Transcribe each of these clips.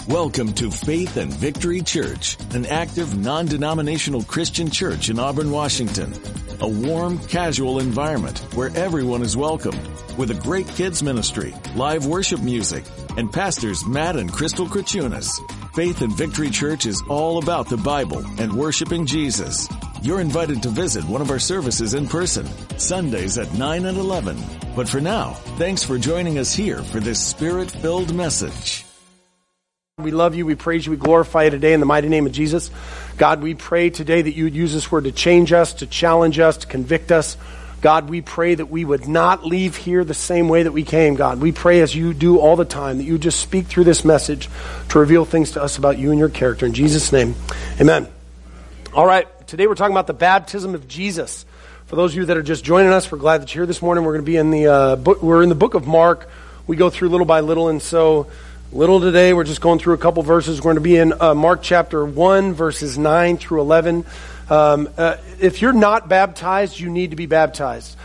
Welcome to Faith and Victory Church, an active, non-denominational Christian church in Auburn, Washington. A warm, casual environment where everyone is welcomed, with a great kids ministry, live worship music, and pastors Matt and Crystal Krachunas. Faith and Victory Church is all about the Bible and worshiping Jesus. You're invited to visit one of our services in person, Sundays at 9 and 11. But for now, thanks for joining us here for this Spirit-filled message. We love you, we praise you, we glorify you today in the mighty name of Jesus. God, we pray today that you would use this word to change us, to challenge us, to convict us. God, we pray that we would not leave here the same way that we came, God. We pray as you do all the time, that you just speak through this message to reveal things to us about you and your character. In Jesus' name, amen. All right, today we're talking about the baptism of Jesus. For those of you that are just joining us, we're glad that you're here this morning. We're going to be in the we're in the book of Mark. We go through little by little, and so little today, we're just going through a couple verses. We're going to be in Mark chapter 1, verses 9 through 11. If you're not baptized, you need to be baptized.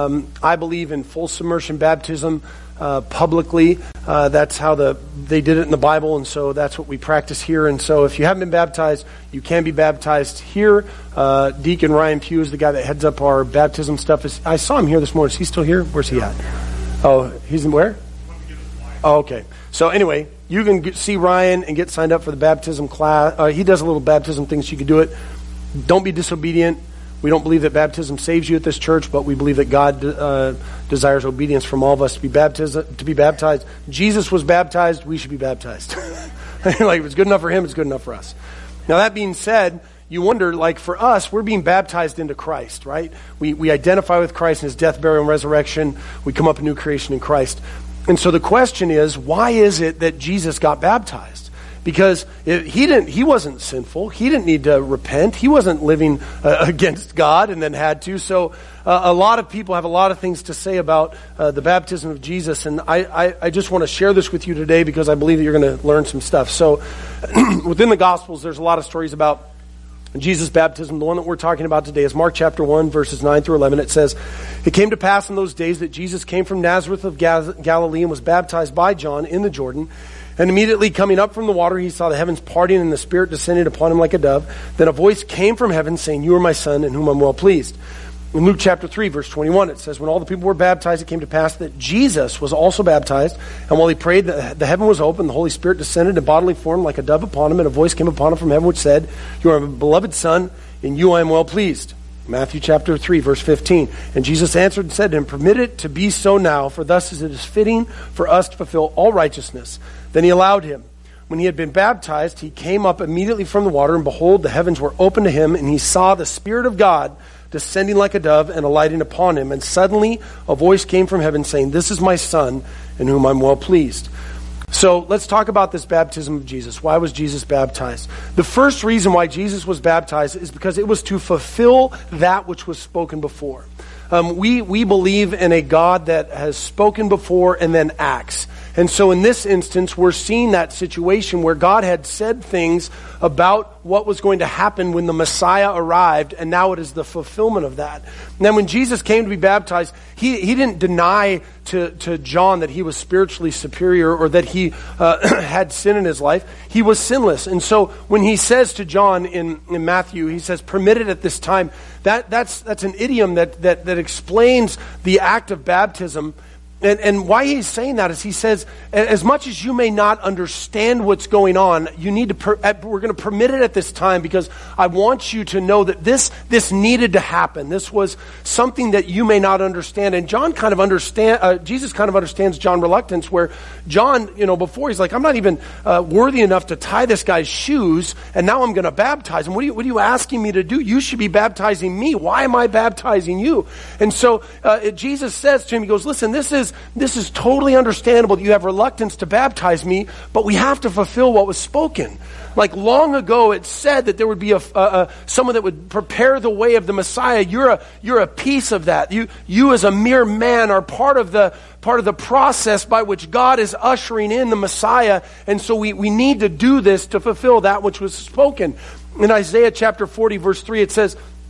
I believe in full submersion baptism publicly. That's how they did it in the Bible, and so that's what we practice here. And so if you haven't been baptized, you can be baptized here. Deacon Ryan Pugh is the guy that heads up our baptism stuff. I saw him here this morning. Is he still here? Where's he at? Oh, he's in where? Oh, okay. So anyway, you can see Ryan and get signed up for the baptism class. He does a little baptism things. You can do it. Don't be disobedient. We don't believe that baptism saves you at this church, but we believe that God desires obedience from all of us to be baptized. Jesus was baptized. We should be baptized. Like, if it's good enough for him, it's good enough for us. Now, that being said, you wonder, like for us, we're being baptized into Christ, right? We identify with Christ in his death, burial, and resurrection. We come up a new creation in Christ. And so the question is, why is it that Jesus got baptized? Because he wasn't sinful. He didn't need to repent. He wasn't living against God and then had to. So a lot of people have a lot of things to say about the baptism of Jesus. And I just want to share this with you today because I believe that you're going to learn some stuff. So within the Gospels, there's a lot of stories about Jesus' baptism. The one that we're talking about today is Mark chapter 1, verses 9 through 11. It says, "It came to pass in those days that Jesus came from Nazareth of Galilee and was baptized by John in the Jordan. And immediately coming up from the water, he saw the heavens parting and the Spirit descended upon him like a dove. Then a voice came from heaven saying, 'You are my Son, in whom I'm well pleased.'" In Luke chapter 3, verse 21, it says, "When all the people were baptized, it came to pass that Jesus was also baptized. And while he prayed, the heaven was opened, the Holy Spirit descended in bodily form like a dove upon him, and a voice came upon him from heaven which said, 'You are my beloved Son, in you I am well pleased.'" Matthew chapter 3, verse 15, "And Jesus answered and said to him, 'Permit it to be so now, for thus it is fitting for us to fulfill all righteousness.' Then he allowed him. When he had been baptized, he came up immediately from the water, and behold, the heavens were opened to him, and he saw the Spirit of God descending like a dove and alighting upon him. And suddenly a voice came from heaven saying, 'This is my Son, in whom I'm well pleased.'" So let's talk about this baptism of Jesus. Why was Jesus baptized? The first reason why Jesus was baptized is because it was to fulfill that which was spoken before. We believe in a God that has spoken before and then acts. And so in this instance, we're seeing that situation where God had said things about what was going to happen when the Messiah arrived, and now it is the fulfillment of that. And then when Jesus came to be baptized, he didn't deny to John that he was spiritually superior or that he had sin in his life. He was sinless. And so when he says to John in Matthew, he says, "Permitted at this time," that's an idiom that explains the act of baptism. And why he's saying that is he says, as much as you may not understand what's going on, you need to. We're going to permit it at this time because I want you to know that this needed to happen. This was something that you may not understand. And John kind of Jesus kind of understands John's reluctance, where John, before he's like, "I'm not even worthy enough to tie this guy's shoes, and now I'm going to baptize him. What are you asking me to do? You should be baptizing me. Why am I baptizing you?" And so Jesus says to him, he goes, "Listen, this is totally understandable that you have reluctance to baptize me, but we have to fulfill what was spoken. Like long ago, it said that there would be someone that would prepare the way of the Messiah. You're a piece of that. You as a mere man are part of the process by which God is ushering in the Messiah. And so we need to do this to fulfill that which was spoken." In Isaiah chapter 40, verse 3, it says,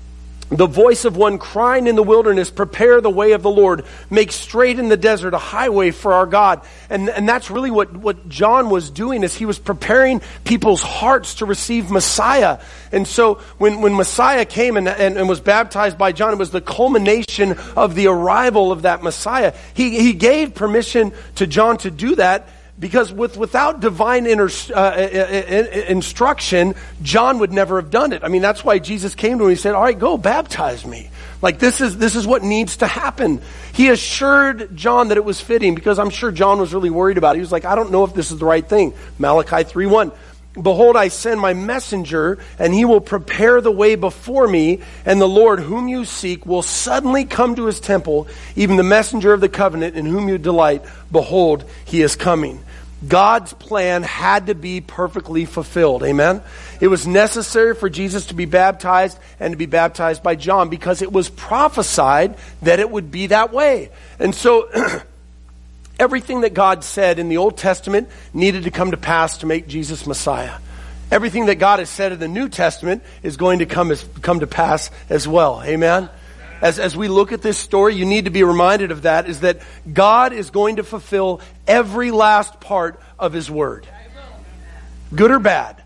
The voice of one crying in the wilderness, prepare the way of the Lord, make straight in the desert a highway for our God. And that's really what John was doing, is he was preparing people's hearts to receive Messiah. And so when Messiah came and was baptized by John, it was the culmination of the arrival of that Messiah. He gave permission to John to do that, because without divine instruction, John would never have done it. I mean, that's why Jesus came to him and he said, all right, go baptize me. Like, this is what needs to happen. He assured John that it was fitting, because I'm sure John was really worried about it. He was like, I don't know if this is the right thing. Malachi 3:1. Behold, I send my messenger, and he will prepare the way before me, and the Lord whom you seek will suddenly come to his temple, even the messenger of the covenant in whom you delight. Behold, he is coming. God's plan had to be perfectly fulfilled. Amen? It was necessary for Jesus to be baptized and to be baptized by John, because it was prophesied that it would be that way. And so everything that God said in the Old Testament needed to come to pass to make Jesus Messiah. Everything that God has said in the New Testament is going to come to pass as well. Amen? As we look at this story, you need to be reminded of that, is that God is going to fulfill every last part of his word. Good or bad.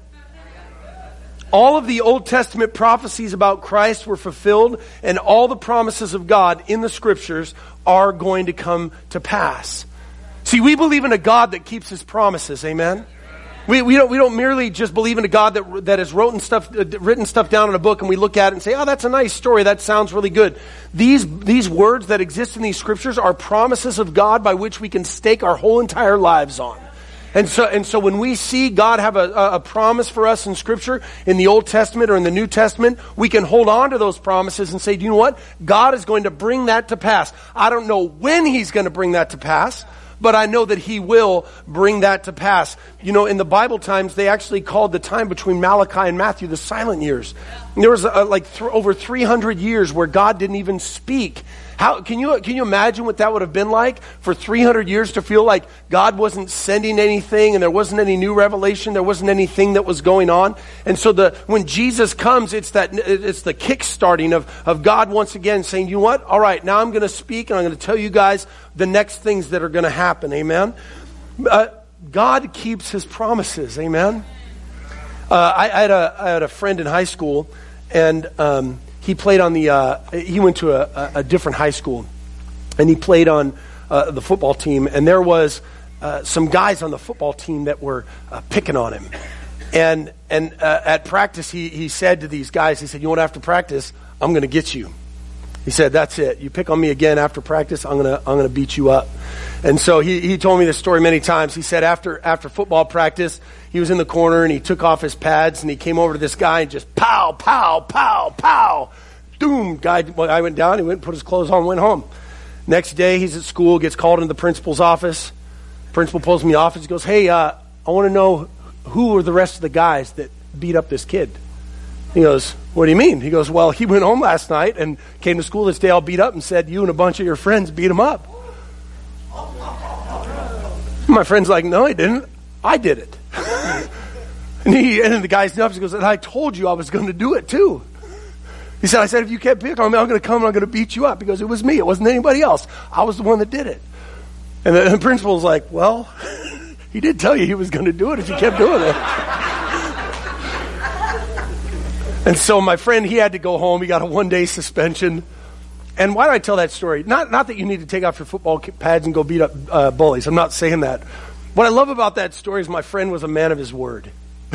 All of the Old Testament prophecies about Christ were fulfilled, and all the promises of God in the scriptures are going to come to pass. See, we believe in a God that keeps his promises. Amen? We don't merely just believe in a God that has written stuff down in a book, and we look at it and say, oh, that's a nice story. That sounds really good. These words that exist in these scriptures are promises of God by which we can stake our whole entire lives on. And so when we see God have a promise for us in Scripture, in the Old Testament or in the New Testament, we can hold on to those promises and say, do you know what? God is going to bring that to pass. I don't know when he's going to bring that to pass, but I know that he will bring that to pass. You know, in the Bible times, they actually called the time between Malachi and Matthew the silent years. And there was over 300 years where God didn't even speak. How can you imagine what that would have been like for 300 years, to feel like God wasn't sending anything and there wasn't any new revelation, there wasn't anything that was going on? And so when Jesus comes, it's the kick-starting of God once again saying, you know what? All right, now I'm going to speak and I'm going to tell you guys the next things that are going to happen. Amen? God keeps his promises. Amen? I had a friend in high school, and he played on he went to a different high school, and he played on the football team, and there was some guys on the football team that were picking on him. And at practice, he said to these guys, he said, you know what, after practice, I'm going to get you. He said, that's it. You pick on me again after practice, I'm gonna beat you up. And so he told me this story many times. He said after football practice, he was in the corner and he took off his pads and he came over to this guy and just pow, pow, pow, pow. Doom. Guy went down, he went and put his clothes on and went home. Next day, he's at school, gets called into the principal's office. Principal pulls him in the office, goes, hey, I want to know who were the rest of the guys that beat up this kid. He goes, what do you mean? He goes, well, he went home last night and came to school this day all beat up and said, you and a bunch of your friends beat him up. My friend's like, no, he didn't. I did it. and then the guy's up, he goes, and I told you I was going to do it too. He said, I said, if you kept picking on me, I'm going to come and I'm going to beat you up. Because it was me. It wasn't anybody else. I was the one that did it. And the principal's like, well, he did tell you he was going to do it if you kept doing it. And so my friend, he had to go home. He got a 1-day suspension. And why do I tell that story? Not that you need to take off your football pads and go beat up bullies. I'm not saying that. What I love about that story is my friend was a man of his word.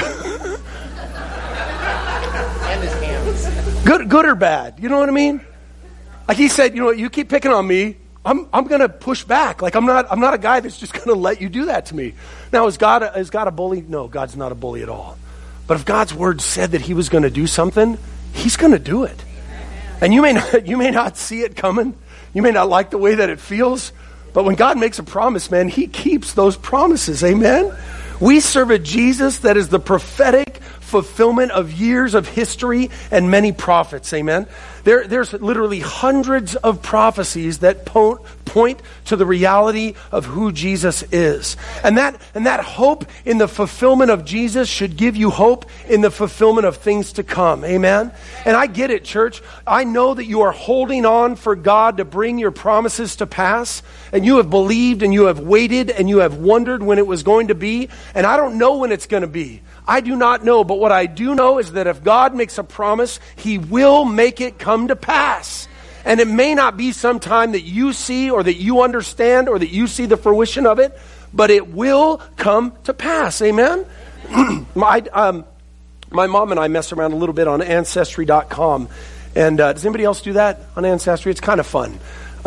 And his hands. Good or bad. You know what I mean? Like he said, you know what, you keep picking on me, I'm going to push back. Like I'm not a guy that's just going to let you do that to me. Now, is God a bully? No, God's not a bully at all. But if God's word said that he was going to do something, he's going to do it. And you may not see it coming. You may not like the way that it feels. But when God makes a promise, man, he keeps those promises. Amen? We serve a Jesus that is the prophetic fulfillment of years of history and many prophets. Amen? There's literally hundreds of prophecies that point to the reality of who Jesus is. And that hope in the fulfillment of Jesus should give you hope in the fulfillment of things to come. Amen? And I get it, church. I know that you are holding on for God to bring your promises to pass. And you have believed and you have waited and you have wondered when it was going to be. And I don't know when it's going to be. I do not know. But what I do know is that if God makes a promise, He will make it come to pass. And it may not be some time that you see or that you understand or that you see the fruition of it, but it will come to pass. Amen? My mom and I mess around a little bit on Ancestry.com. And does anybody else do that on Ancestry? It's kind of fun.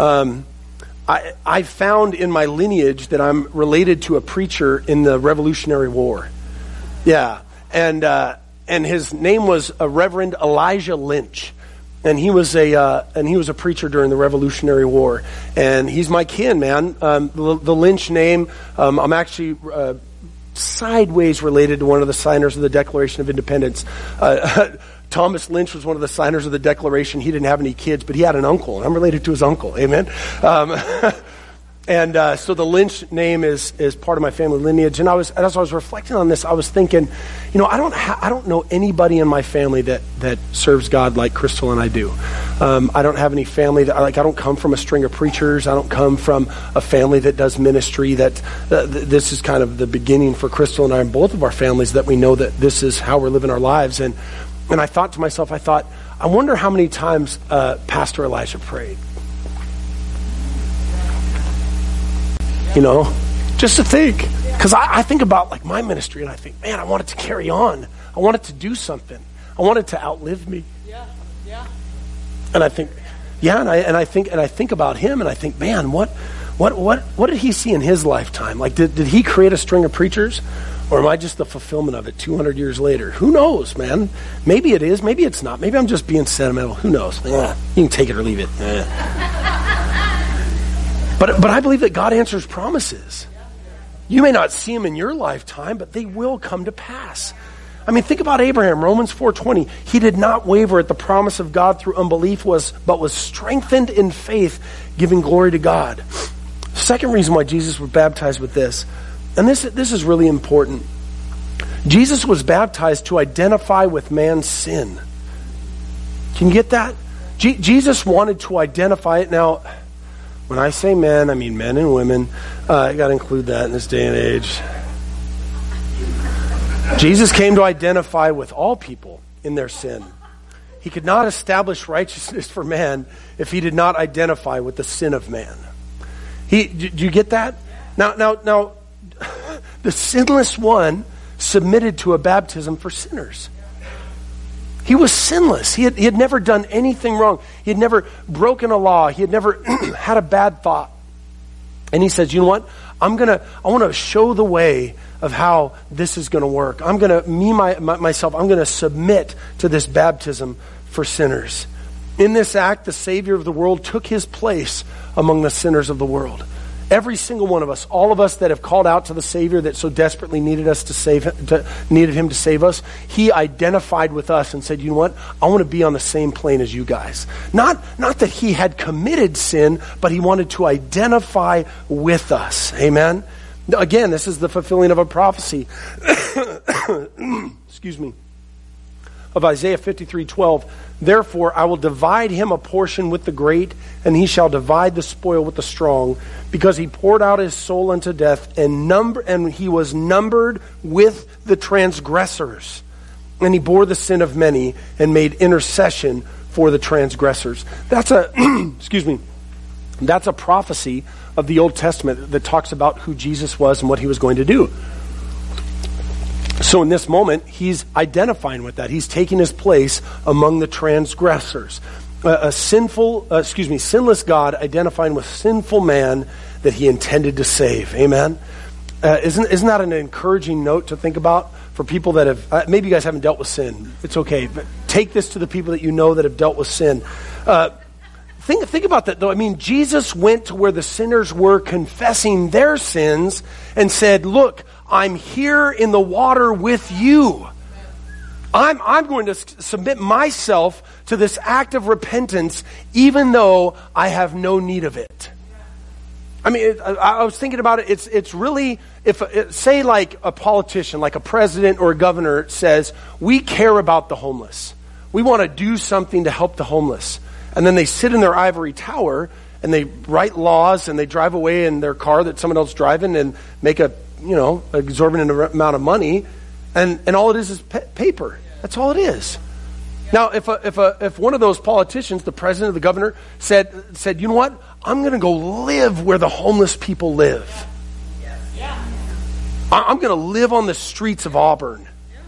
I found in my lineage that I'm related to a preacher in the Revolutionary War. Yeah. And his name was Reverend Elijah Lynch. And he was a preacher during the Revolutionary War, and he's my kin, man. The Lynch name, I'm actually sideways related to one of the signers of the Declaration of Independence. Thomas Lynch was one of the signers of the Declaration. He didn't have any kids, but he had an uncle, and I'm related to his uncle. Amen. And so the Lynch name is part of my family lineage. And as I was reflecting on this, I was thinking, I don't know anybody in my family that serves God like Crystal and I do. I don't have any family I don't come from a string of preachers. I don't come from a family that does ministry. This is kind of the beginning for Crystal and I and both of our families, that we know that this is how we're living our lives. And I thought to myself, I wonder how many times Pastor Elijah prayed. Just to think. Because I think about like my ministry and I think, man, I want it to carry on. I want it to do something. I want it to outlive me. Yeah. And I think, and I think about him and I think, man, what did he see in his lifetime? Like, did he create a string of preachers? Or am I just the fulfillment of it 200 years later? Who knows, man? Maybe it is. Maybe it's not. Maybe I'm just being sentimental. Who knows? You can take it or leave it. But I believe that God answers promises. You may not see them in your lifetime, but they will come to pass. I mean, think about Abraham, Romans 4:20. He did not waver at the promise of God through unbelief, but was strengthened in faith, giving glory to God. Second reason why Jesus was baptized with this, and this is really important. Jesus was baptized to identify with man's sin. Can you get that? Jesus wanted to identify it. Now, when I say men, I mean men and women. I got to include that in this day and age. Jesus came to identify with all people in their sin. He could not establish righteousness for man if he did not identify with the sin of man. Do you get that? Now, the sinless one submitted to a baptism for sinners. He was sinless. He had never done anything wrong. He had never broken a law. He had never had a bad thought. And he says, you know what? I want to show the way of how this is going to work. I'm going to, myself, I'm going to submit to this baptism for sinners. In this act, the Savior of the world took his place among the sinners of the world. Every single one of us, all of us that have called out to the Savior that so desperately needed him to save us, he identified with us and said, you know what? I want to be on the same plane as you guys. Not that he had committed sin, but he wanted to identify with us. Amen? Again, this is the fulfilling of a prophecy. Excuse me. Of Isaiah 53:12. Therefore, I will divide him a portion with the great, and he shall divide the spoil with the strong, because he poured out his soul unto death, and he was numbered with the transgressors. And he bore the sin of many and made intercession for the transgressors. That's a prophecy of the Old Testament that talks about who Jesus was and what he was going to do. So in this moment, he's identifying with that. He's taking his place among the transgressors. Sinless God identifying with sinful man that he intended to save. Amen? Isn't that an encouraging note to think about for people that have, maybe you guys haven't dealt with sin. It's okay. But take this to the people that you know that have dealt with sin. Think about that, though. I mean, Jesus went to where the sinners were confessing their sins and said, look, I'm here in the water with you. I'm going to submit myself to this act of repentance even though I have no need of it. I mean, I was thinking about it. It's really, say like a politician, like a president or a governor says, we care about the homeless. We want to do something to help the homeless. And then they sit in their ivory tower and they write laws and they drive away in their car that someone else is driving and make exorbitant amount of money. And all it is paper. That's all it is. Now, if one of those politicians, the president or the governor, said, you know what? I'm going to go live where the homeless people live. I'm going to live on the streets of Auburn.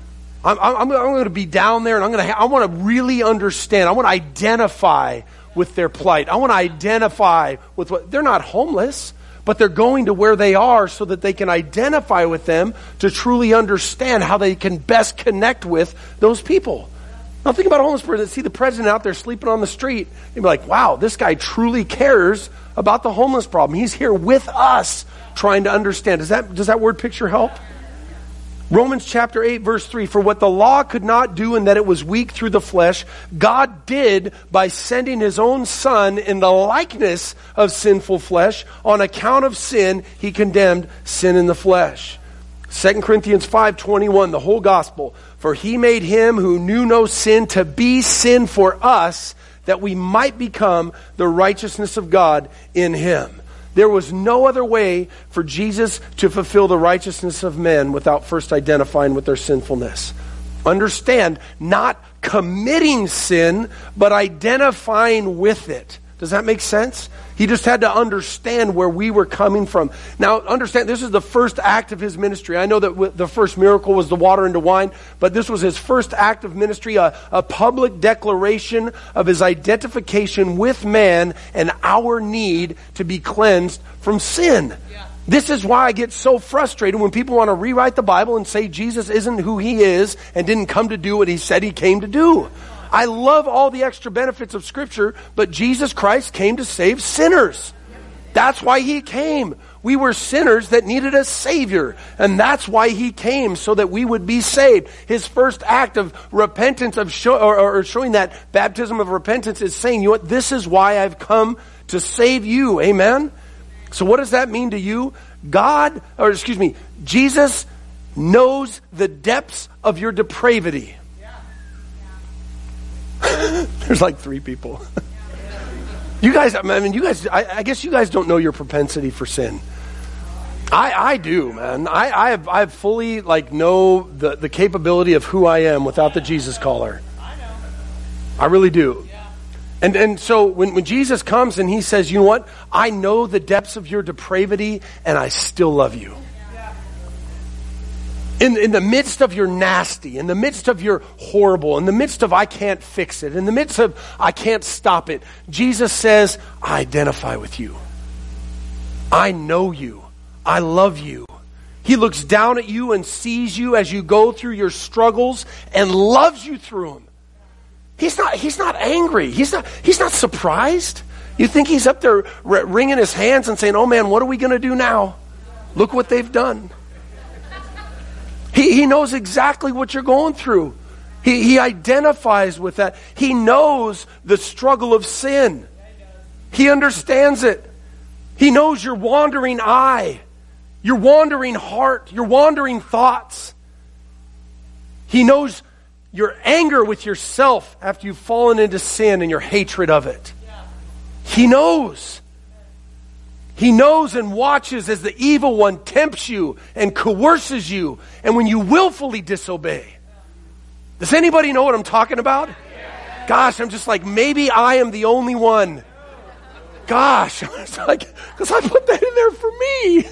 I'm going to be down there, and I want to really understand. I want to identify with their plight. I want to identify with what they're not homeless, but they're going to where they are so that they can identify with them to truly understand how they can best connect with those people. Now think about a homeless person. See the president out there sleeping on the street. They'd be like, wow, this guy truly cares about the homeless problem. He's here with us trying to understand. Does that word picture help? Romans chapter 8, verse 3, for what the law could not do in that it was weak through the flesh, God did by sending his own Son in the likeness of sinful flesh. On account of sin, he condemned sin in the flesh. 2 Corinthians 5:21, the whole gospel. For he made him who knew no sin to be sin for us, that we might become the righteousness of God in him. There was no other way for Jesus to fulfill the righteousness of men without first identifying with their sinfulness. Understand, not committing sin, but identifying with it. Does that make sense? He just had to understand where we were coming from. Now, understand, this is the first act of his ministry. I know that the first miracle was the water into wine, but this was his first act of ministry, a public declaration of his identification with man and our need to be cleansed from sin. Yeah. This is why I get so frustrated when people want to rewrite the Bible and say Jesus isn't who he is and didn't come to do what he said he came to do. I love all the extra benefits of Scripture, but Jesus Christ came to save sinners. That's why he came. We were sinners that needed a Savior, and that's why he came, so that we would be saved. His first act of repentance, showing that baptism of repentance, is saying, you know what, this is why I've come to save you. Amen? So what does that mean to you? Jesus knows the depths of your depravity. There's like 3 people. You guys, I guess you guys don't know your propensity for sin. I do, man. I fully know the capability of who I am without the Jesus collar. I really do. And so when Jesus comes and he says, you know what? I know the depths of your depravity and I still love you. In the midst of your nasty, in the midst of your horrible, in the midst of I can't fix it, in the midst of I can't stop it, Jesus says, I identify with you. I know you. I love you. He looks down at you and sees you as you go through your struggles and loves you through them. He's not angry. He's not surprised. You think he's up there wringing his hands and saying, oh man, what are we going to do now? Look what they've done. He knows exactly what you're going through. He identifies with that. He knows the struggle of sin. He understands it. He knows your wandering eye, your wandering heart, your wandering thoughts. He knows your anger with yourself after you've fallen into sin and your hatred of it. He knows. He knows and watches as the evil one tempts you and coerces you, and when you willfully disobey. Does anybody know what I'm talking about? Gosh, I'm just like, maybe I am the only one. Gosh, it's like, because I put that in there for me.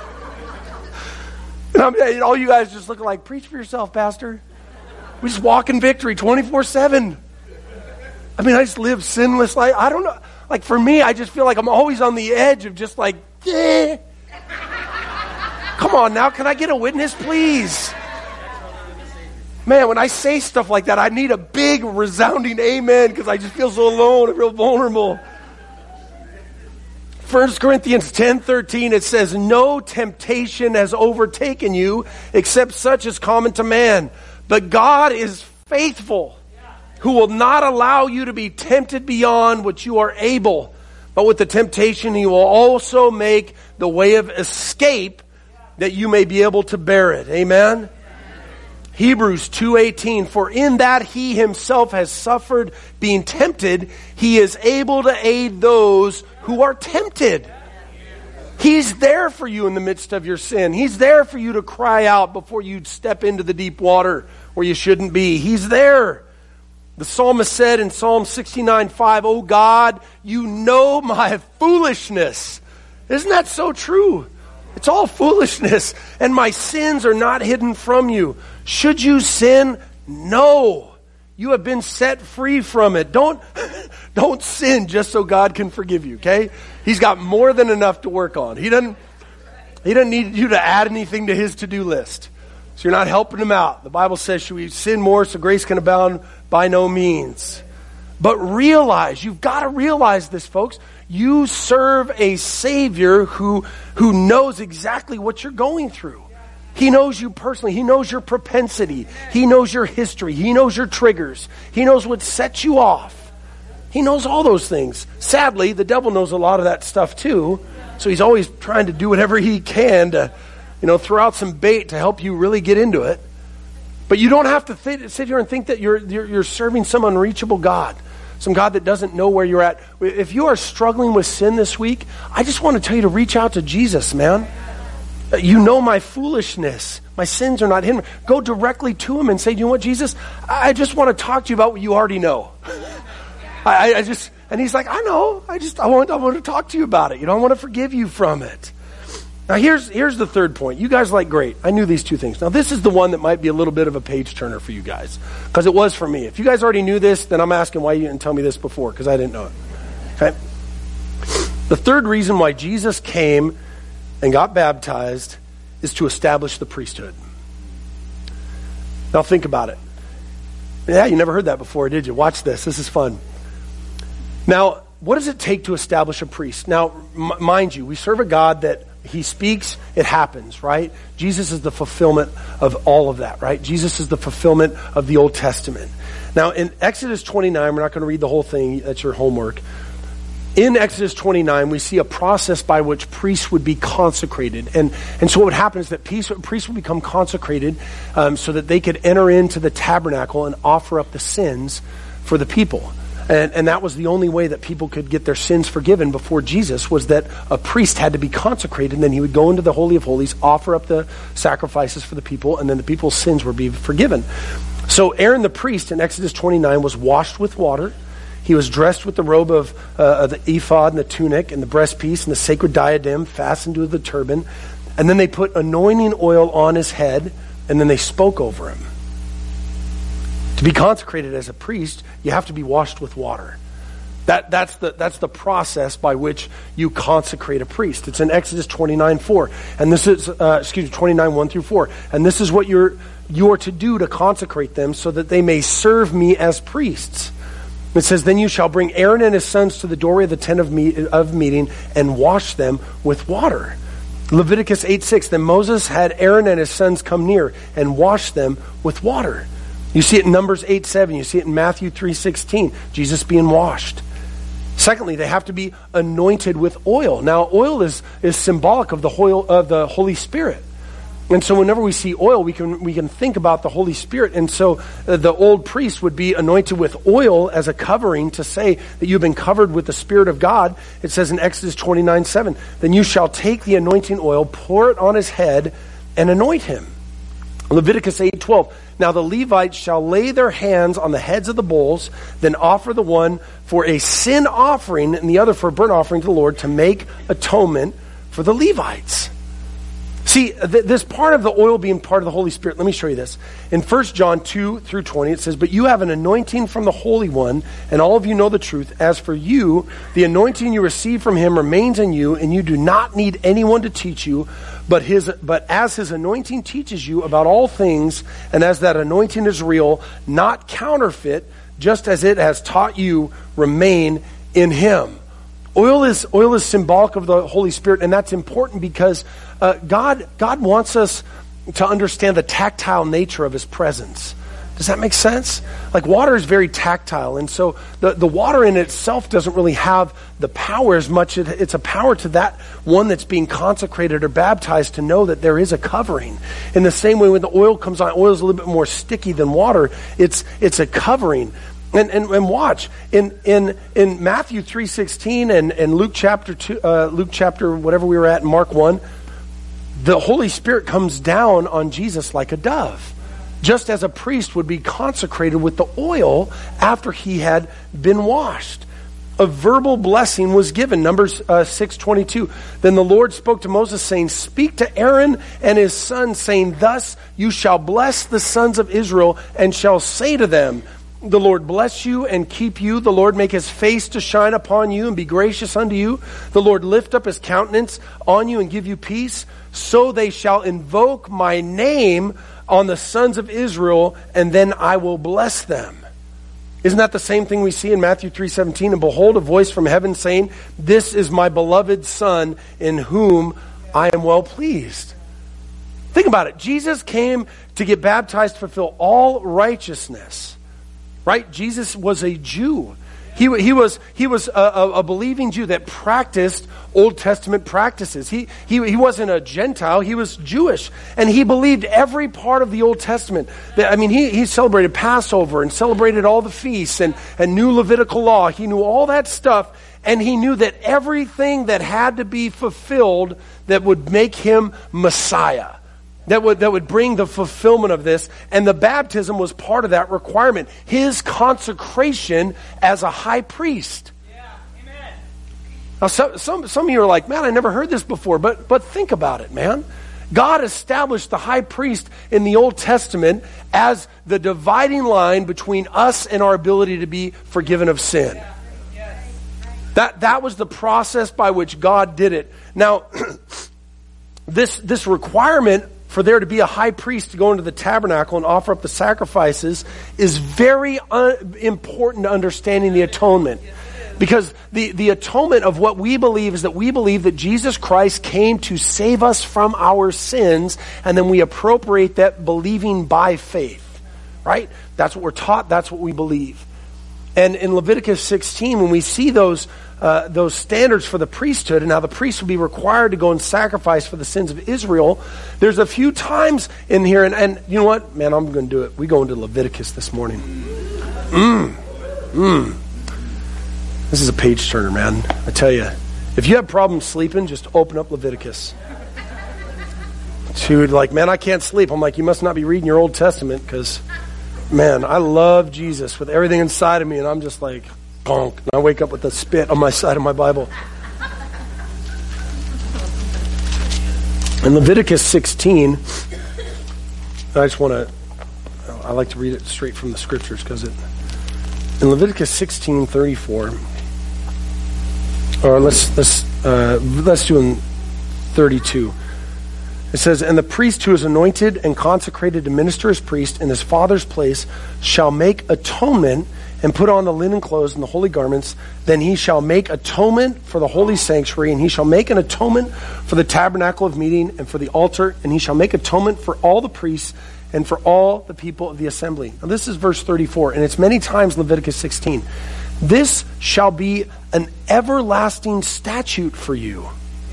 And all you guys just looking like, preach for yourself, Pastor. We just walk in victory 24/7. I mean, I just live sinless life. I don't know. Like for me, I just feel like I'm always on the edge of just like, eh. Come on now, can I get a witness, please? Man, when I say stuff like that, I need a big resounding amen because I just feel so alone and real vulnerable. 1 Corinthians 10:13, it says, no temptation has overtaken you except such as common to man. But God is faithful, who will not allow you to be tempted beyond what you are able, but with the temptation he will also make the way of escape that you may be able to bear it. Amen? Hebrews 2:18, for in that he himself has suffered being tempted, he is able to aid those who are tempted. He's there for you in the midst of your sin. He's there for you to cry out before you step into the deep water where you shouldn't be. He's there. The psalmist said in Psalm 69:5, "Oh God, you know my foolishness." Isn't that so true? It's all foolishness, and my sins are not hidden from you. Should you sin? No. You have been set free from it. Don't sin just so God can forgive you, okay? He's got more than enough to work on. He doesn't need you to add anything to his to-do list. So you're not helping him out. The Bible says, should we sin more so grace can abound? By no means. But you've got to realize this, folks. You serve a Savior who knows exactly what you're going through. He knows you personally. He knows your propensity. He knows your history. He knows your triggers. He knows what sets you off. He knows all those things. Sadly, the devil knows a lot of that stuff too. So he's always trying to do whatever he can to, throw out some bait to help you really get into it. But you don't have to sit here and think that you're serving some unreachable God. Some God that doesn't know where you're at. If you are struggling with sin this week, I just want to tell you to reach out to Jesus, man. You know my foolishness. My sins are not hidden. Go directly to him and say, "Do you know what, Jesus? I just want to talk to you about what you already know." And he's like, "I know. I want to talk to you about it. I want to forgive you from it." Now here's the third point. You guys great. I knew these two things. Now this is the one that might be a little bit of a page turner for you guys, because it was for me. If you guys already knew this, then I'm asking why you didn't tell me this before, because I didn't know it. Okay. The third reason why Jesus came and got baptized is to establish the priesthood. Now think about it. Yeah, you never heard that before, did you? Watch this. This is fun. Now, what does it take to establish a priest? Now, mind you, we serve a God that he speaks, it happens, right? Jesus is the fulfillment of all of that, right? Jesus is the fulfillment of the Old Testament. Now, in Exodus 29, we're not going to read the whole thing. That's your homework. In Exodus 29, we see a process by which priests would be consecrated. And so what would happen is that priests would become consecrated so that they could enter into the tabernacle and offer up the sins for the people. And that was the only way that people could get their sins forgiven before Jesus, was that a priest had to be consecrated, and then he would go into the Holy of Holies, offer up the sacrifices for the people, and then the people's sins would be forgiven. So Aaron the priest in Exodus 29 was washed with water. He was dressed with the robe of the ephod and the tunic and the breastpiece and the sacred diadem fastened to the turban. And then they put anointing oil on his head, and then they spoke over him. To be consecrated as a priest, you have to be washed with water. That's the process by which you consecrate a priest. It's in Exodus 29:4, and this is 29:1-4, and this is what you're to do to consecrate them, so that they may serve me as priests. It says, "Then you shall bring Aaron and his sons to the doorway of the tent of meeting and wash them with water." Leviticus 8:6, "Then Moses had Aaron and his sons come near and wash them with water." You see it in Numbers 8:7. You see it in Matthew 3:16. Jesus being washed. Secondly, they have to be anointed with oil. Now, oil is symbolic of the Holy Spirit. And so whenever we see oil, we can think about the Holy Spirit. And so the old priest would be anointed with oil as a covering to say that you've been covered with the Spirit of God. It says in Exodus 29:7, "Then you shall take the anointing oil, pour it on his head, and anoint him." Leviticus 8:12, "Now the Levites shall lay their hands on the heads of the bulls, then offer the one for a sin offering and the other for a burnt offering to the Lord, to make atonement for the Levites." See, this part of the oil being part of the Holy Spirit, let me show you this. In 1 John 2-20, it says, "But you have an anointing from the Holy One, and all of you know the truth. As for you, the anointing you receive from him remains in you, and you do not need anyone to teach you, but as his anointing teaches you about all things, and as that anointing is real, not counterfeit, just as it has taught you, remain in him." Oil is symbolic of the Holy Spirit, and that's important because God wants us to understand the tactile nature of his presence. Does that make sense? Like water is very tactile, and so the water in itself doesn't really have the power as much. It's a power to that one that's being consecrated or baptized to know that there is a covering. In the same way when the oil comes on, oil is a little bit more sticky than water. It's a covering. And watch in Matthew 3:16 and Luke chapter 2, Luke chapter whatever we were at in Mark 1, the Holy Spirit comes down on Jesus like a dove. Just as a priest would be consecrated with the oil after he had been washed. A verbal blessing was given. Numbers 6:22. Then the Lord spoke to Moses, saying, "Speak to Aaron and his sons, saying, Thus you shall bless the sons of Israel, and shall say to them, The Lord bless you and keep you. The Lord make his face to shine upon you and be gracious unto you. The Lord lift up his countenance on you and give you peace. So they shall invoke my name on the sons of Israel, and then I will bless them." Isn't that the same thing we see in Matthew 3:17? "And behold, a voice from heaven saying, This is my beloved Son, in whom I am well pleased." Think about it. Jesus came to get baptized to fulfill all righteousness. Right? Jesus was a Jew. He was a believing Jew that practiced Old Testament practices. He wasn't a Gentile. He was Jewish. And he believed every part of the Old Testament. He celebrated Passover and celebrated all the feasts and knew Levitical law. He knew all that stuff. And he knew that everything that had to be fulfilled that would make him Messiah. That would bring the fulfillment of this, and the baptism was part of that requirement. His consecration as a high priest. Yeah, amen. Now, some of you are like, "Man, I never heard this before," but think about it, man. God established the high priest in the Old Testament as the dividing line between us and our ability to be forgiven of sin. That was the process by which God did it. Now, this requirement for there to be a high priest to go into the tabernacle and offer up the sacrifices is very important to understanding the atonement. Because the atonement of what we believe is that we believe that Jesus Christ came to save us from our sins, and then we appropriate that believing by faith. Right? That's what we're taught. That's what we believe. And in Leviticus 16, when we see those standards for the priesthood and how the priest will be required to go and sacrifice for the sins of Israel, there's a few times in here, and you know what? Man, I'm going to do it. We go into Leviticus this morning. This is a page turner, man. I tell you, if you have problems sleeping, just open up Leviticus. Dude, like, man, I can't sleep. I'm like, you must not be reading your Old Testament, because, man, I love Jesus with everything inside of me, and I'm just like, bonk. And I wake up with a spit on my side of my Bible. In Leviticus 16, I like to read it straight from the scriptures, because in Leviticus 16:34, or let's do in 32. It says, "And the priest who is anointed and consecrated to minister as priest in his father's place shall make atonement and put on the linen clothes and the holy garments. Then he shall make atonement for the holy sanctuary, and he shall make an atonement for the tabernacle of meeting and for the altar, and he shall make atonement for all the priests and for all the people of the assembly." Now this is verse 34, and it's many times Leviticus 16. "This shall be an everlasting statute for you."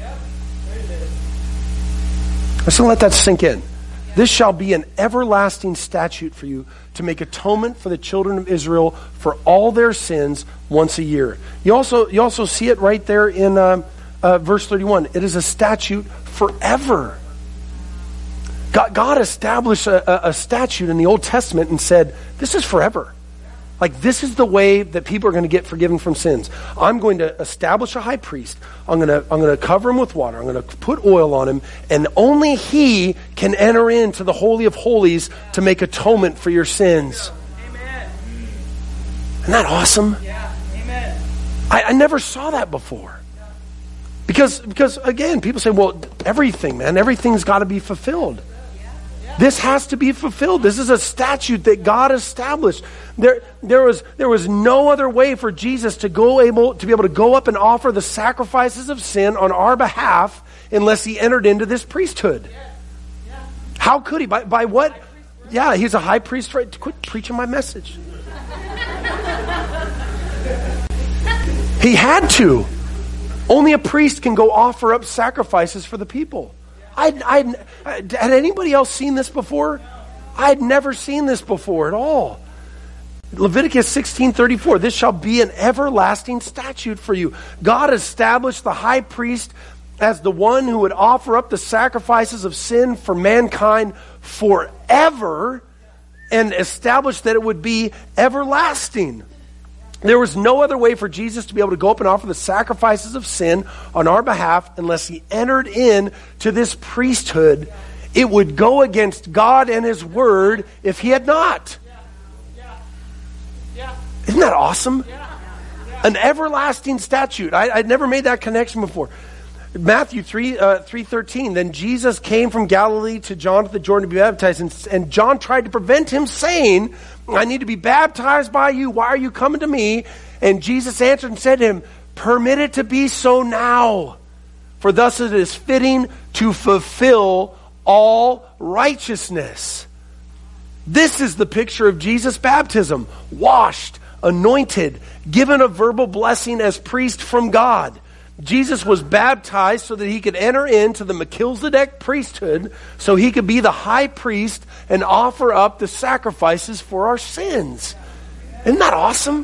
Let's let that sink in. "This shall be an everlasting statute for you, to make atonement for the children of Israel for all their sins once a year." You also see it right there in verse 31. It is a statute forever. God established a statute in the Old Testament and said, this is forever. Like, this is the way that people are going to get forgiven from sins. I'm going to establish a high priest. I'm going to cover him with water. I'm going to put oil on him, and only he can enter into the Holy of Holies to make atonement for your sins. Amen. Isn't that awesome? Yeah. Amen. I never saw that before. Because again, people say, well, everything's got to be fulfilled. This has to be fulfilled. This is a statute that God established. There was no other way for Jesus to be able to go up and offer the sacrifices of sin on our behalf unless he entered into this priesthood. How could he? By what? Yeah, he's a high priest. Right? Quit preaching my message. He had to. Only a priest can go offer up sacrifices for the people. Had anybody else seen this before? I had never seen this before at all. Leviticus 16:34, this shall be an everlasting statute for you. God established the high priest as the one who would offer up the sacrifices of sin for mankind forever, and established that it would be everlasting. There was no other way for Jesus to be able to go up and offer the sacrifices of sin on our behalf unless he entered in to this priesthood. It would go against God and his word if he had not. Isn't that awesome? An everlasting statute. I'd never made that connection before. Matthew 3:13. Then Jesus came from Galilee to John at the Jordan to be baptized. And John tried to prevent him, saying, I need to be baptized by you. Why are you coming to me? And Jesus answered and said to him, permit it to be so now. For thus it is fitting to fulfill all righteousness. This is the picture of Jesus' baptism. Washed, anointed, given a verbal blessing as priest from God. Jesus was baptized so that he could enter into the Melchizedek priesthood, so he could be the high priest and offer up the sacrifices for our sins. Isn't that awesome?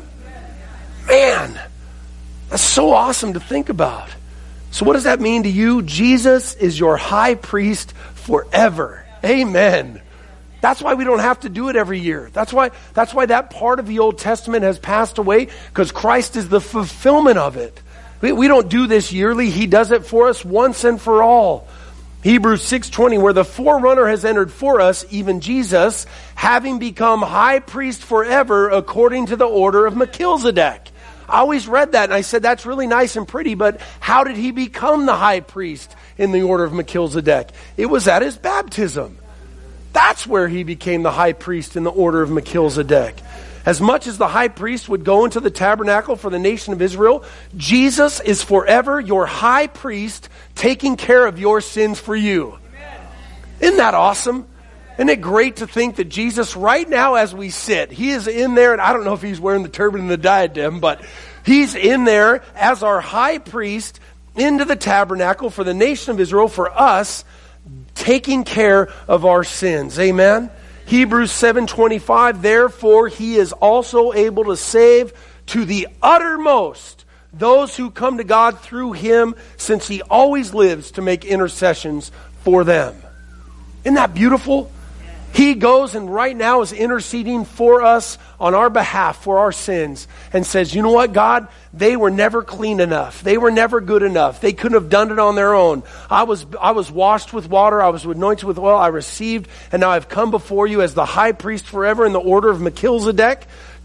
Man, that's so awesome to think about. So what does that mean to you? Jesus is your high priest forever. Amen. That's why we don't have to do it every year. That's why that part of the Old Testament has passed away, because Christ is the fulfillment of it. We don't do this yearly. He does it for us once and for all. Hebrews 6:20, where the forerunner has entered for us, even Jesus, having become high priest forever according to the order of Melchizedek. I always read that and I said, that's really nice and pretty, but how did he become the high priest in the order of Melchizedek? It was at his baptism. That's where he became the high priest in the order of Melchizedek. As much as the high priest would go into the tabernacle for the nation of Israel, Jesus is forever your high priest taking care of your sins for you. Amen. Isn't that awesome? Isn't it great to think that Jesus, right now as we sit, he is in there, and I don't know if he's wearing the turban and the diadem, but he's in there as our high priest into the tabernacle for the nation of Israel, for us, taking care of our sins. Amen? Hebrews 7:25, therefore he is also able to save to the uttermost those who come to God through him, since he always lives to make intercessions for them. Isn't that beautiful? He goes and right now is interceding for us on our behalf for our sins, and says, you know what, God? They were never clean enough. They were never good enough. They couldn't have done it on their own. I was washed with water. I was anointed with oil. I received, and now I've come before you as the high priest forever in the order of Melchizedek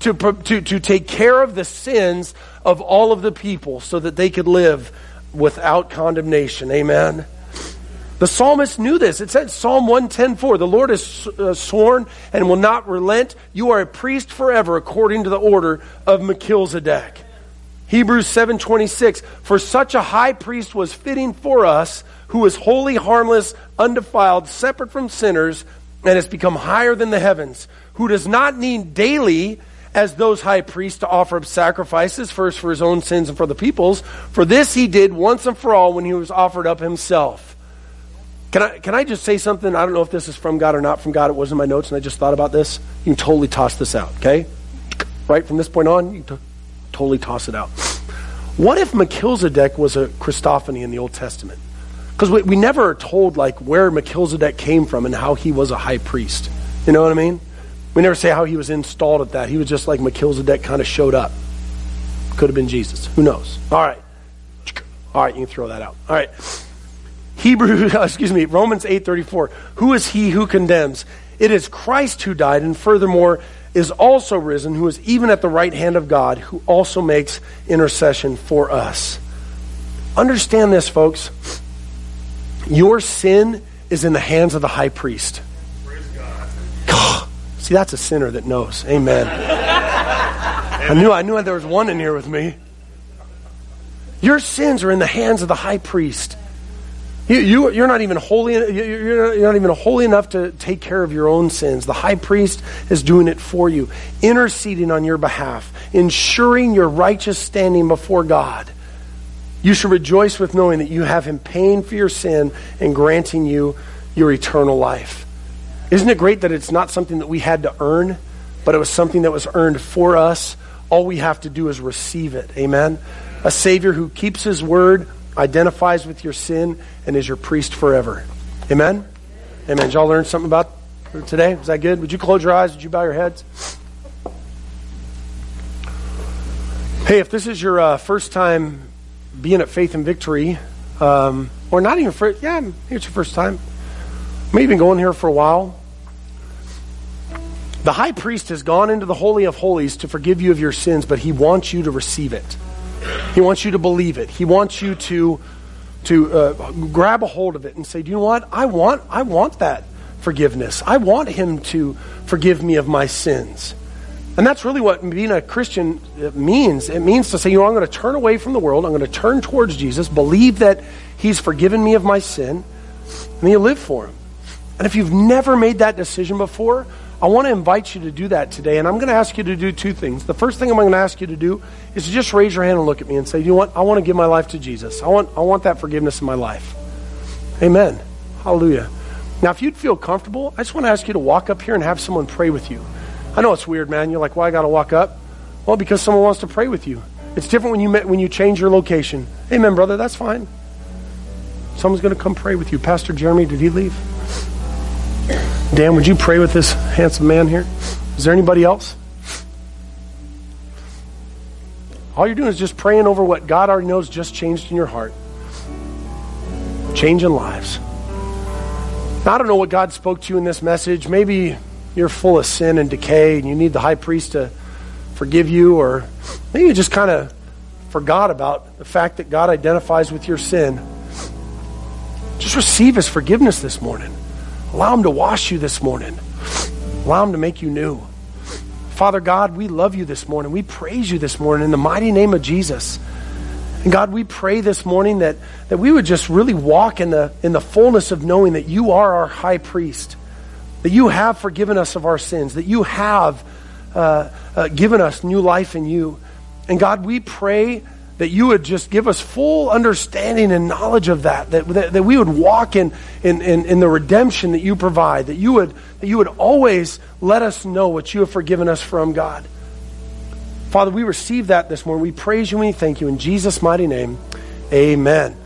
to take care of the sins of all of the people so that they could live without condemnation. Amen. The psalmist knew this. It said, Psalm 110:4, the Lord has sworn and will not relent. You are a priest forever according to the order of Melchizedek. Hebrews 7:26, for such a high priest was fitting for us, who is holy, harmless, undefiled, separate from sinners, and has become higher than the heavens, who does not need daily, as those high priests, to offer up sacrifices, first for his own sins and for the people's. For this he did once and for all when he was offered up himself. Can I just say something? I don't know if this is from God or not from God. It wasn't in my notes and I just thought about this. You can totally toss this out, okay? Right from this point on, you can totally toss it out. What if Melchizedek was a Christophany in the Old Testament? Because we never are told like where Melchizedek came from and how he was a high priest. You know what I mean? We never say how he was installed at that. He was just like Melchizedek kind of showed up. Could have been Jesus. Who knows? All right, you can throw that out. All right. Romans 8:34. Who is he who condemns? It is Christ who died, and furthermore is also risen, who is even at the right hand of God, who also makes intercession for us. Understand this, folks. Your sin is in the hands of the high priest. Praise God. See, that's a sinner that knows. Amen. I knew there was one in here with me. Your sins are in the hands of the high priest. You're not even holy. You're not even holy enough to take care of your own sins. The high priest is doing it for you, interceding on your behalf, ensuring your righteous standing before God. You should rejoice with knowing that you have him paying for your sin and granting you your eternal life. Isn't it great that it's not something that we had to earn, but it was something that was earned for us? All we have to do is receive it. Amen? A Savior who keeps his word, identifies with your sin, and is your priest forever. Amen? Amen. Did y'all learn something about today? Was that good? Would you close your eyes? Would you bow your heads? Hey, if this is your first time being at Faith and Victory, or not even first, yeah, it's your first time. Maybe been going here for a while. The high priest has gone into the Holy of Holies to forgive you of your sins, but he wants you to receive it. He wants you to believe it. He wants you to grab a hold of it and say, do you know what? I want that forgiveness. I want him to forgive me of my sins. And that's really what being a Christian means. It means to say, you know, I'm going to turn away from the world. I'm going to turn towards Jesus, believe that he's forgiven me of my sin, and then you live for him. And if you've never made that decision before, I want to invite you to do that today, and I'm going to ask you to do two things. The first thing I'm going to ask you to do is to just raise your hand and look at me and say, you know what? I want to give my life to Jesus. I want that forgiveness in my life. Amen. Hallelujah. Now, if you'd feel comfortable, I just want to ask you to walk up here and have someone pray with you. I know it's weird, man. You're like, why I got to walk up? Well, because someone wants to pray with you. It's different when you change your location. Amen, brother. That's fine. Someone's going to come pray with you. Pastor Jeremy, did he leave? Dan, would you pray with this handsome man here? Is there anybody else? All you're doing is just praying over what God already knows just changed in your heart. Changing lives. Now, I don't know what God spoke to you in this message. Maybe you're full of sin and decay and you need the high priest to forgive you, or maybe you just kind of forgot about the fact that God identifies with your sin. Just receive his forgiveness this morning. Allow him to wash you this morning. Allow him to make you new. Father God, we love you this morning. We praise you this morning in the mighty name of Jesus. And God, we pray this morning that we would just really walk in the fullness of knowing that you are our high priest, that you have forgiven us of our sins, that you have given us new life in you. And God, we pray that you would just give us full understanding and knowledge of that we would walk in the redemption that you provide, that you would always let us know what you have forgiven us from, God. Father, we receive that this morning. We praise you and we thank you. In Jesus' mighty name, amen.